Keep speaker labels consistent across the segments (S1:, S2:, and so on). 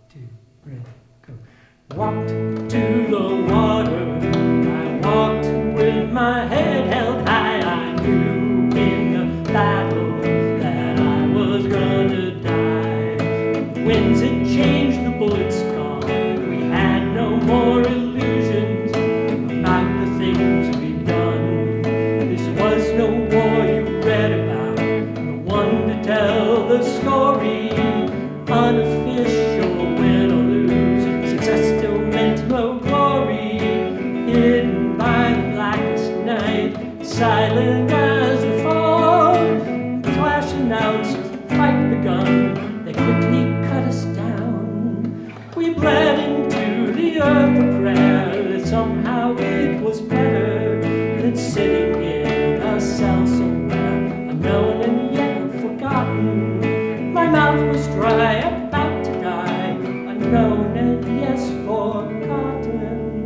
S1: two, ready, go. Walked to the water, I walked with my head held high. I knew in the battle that I was gonna die. Winds had changed, the bullets gone. We had no more illusions about the things we've done. This was no war you read about, no one to tell the story. Unofficial, win or lose, success still meant no glory. Hidden by the blackest night, silent as the fog, flash announced, fight begun. They quickly cut us down. We bled into the earth a prayer that somehow it was better than sitting in a cell somewhere, unknown and yet forgotten. My mouth was dry, about to die, unknown and yes, forgotten.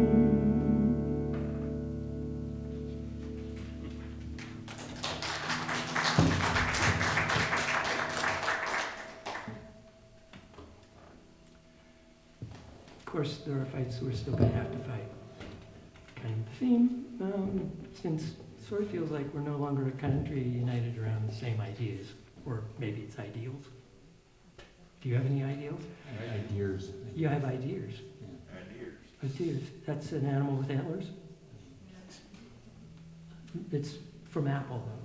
S1: Of course, there are fights we're still going to have to fight. Kind of theme, since it sort of feels like we're no longer a country united around the same ideas, or maybe it's ideals. Do you have any ideals?
S2: Ideas.
S1: You have ideas.
S2: Yeah.
S1: Ideas. That's an animal with antlers? It's from Apple.